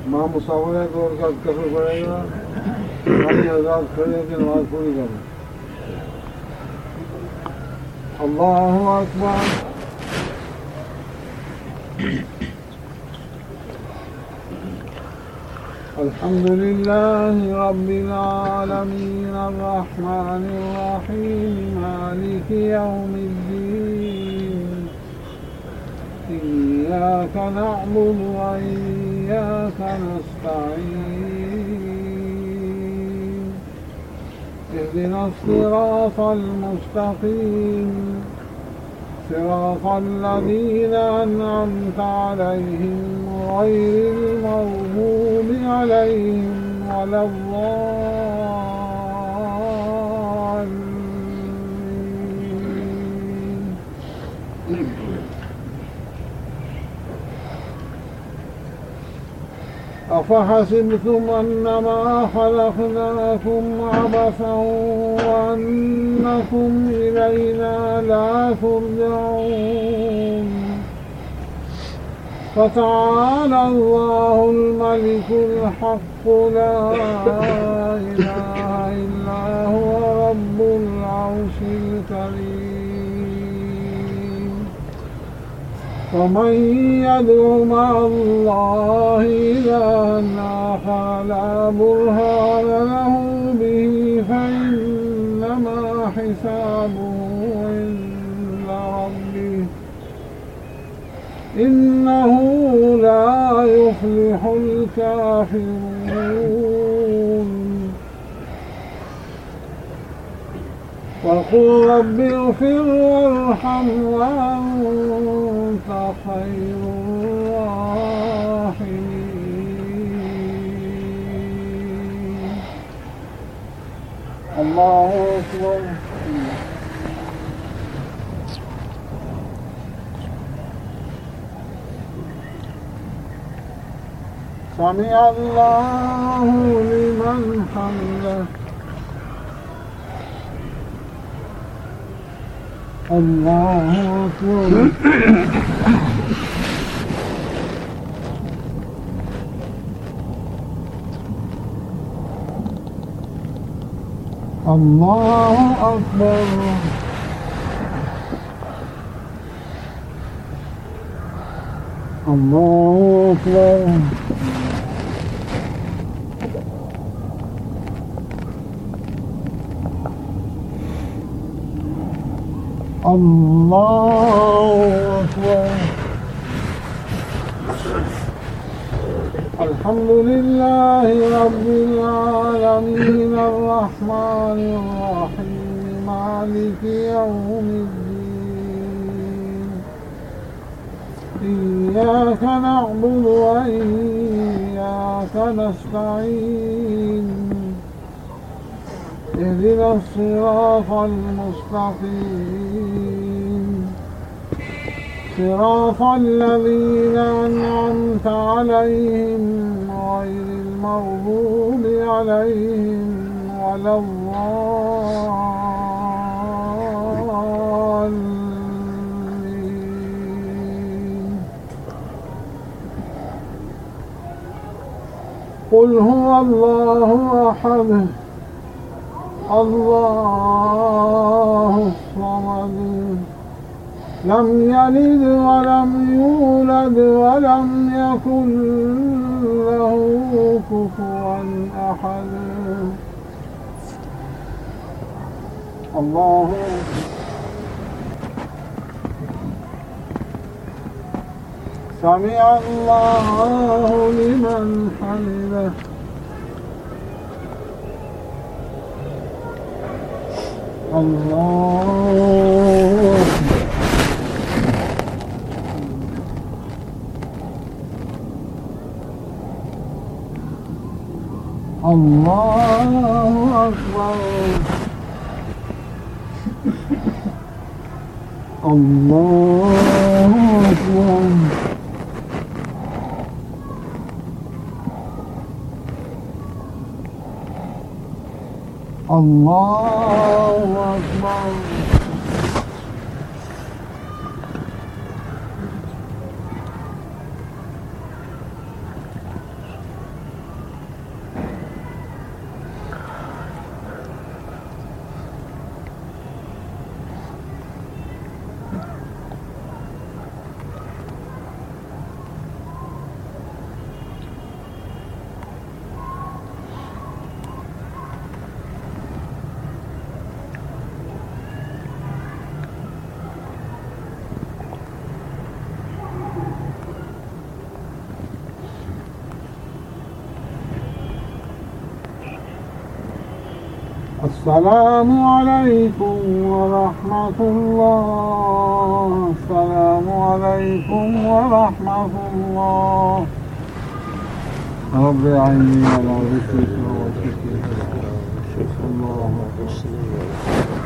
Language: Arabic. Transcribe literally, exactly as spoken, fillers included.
माँ मुसाफिर है तो उसका कसर पड़ेगा, पाँच हजार खड़े की नमाज पूरी करें। अल्लाहु अकबर। अल्हम्दुलिल्लाहि रब्बिल आलमीन अर्रहमानिर रहीम मालिकि यौमिद्दीन इय्याका नअबुदु व इय्याका नस्तईन इहदिनस सिरातल मुस्तकीम صراط الذين أنعمت عليهم غير المغضوب عليهم ولا الضالين. أفحسبتم أنما خلقناكم عبثا وأنكم إلينا لا ترجعون فتعالى الله الملك الحق لا إله إلا هو رب العرش الكريم. ومن يدع مع الله إلها آخر لا برهان له به فإنما حسابه عند ربه إنه لا يفلح الكافرون. وقل رب اغفر وارحم وأنت خير الراحمين. الله أكبر. سمع الله لمن حمده. الله أكبر. الله أكبر. الله أكبر. الله أكبر. الحمد لله رب العالمين الرحمن الرحيم مالك يوم الدين إياك نعبد وإياك نستعين اهدنا الصراط المستقيم صراط الذين أنعمت عليهم غير المغضوب عليهم ولا الضالين. قل هو الله أحد الله الصمد لم يلد ولم يولد ولم يكن له كفوا أحد. الله سمع الله لمن حمده. الله الله أكبر. الله أكبر. الله أكبر. السلام عليكم ورحمة الله. السلام عليكم ورحمة الله. رب عيني على ذكرك وشكرك. الله أكبر.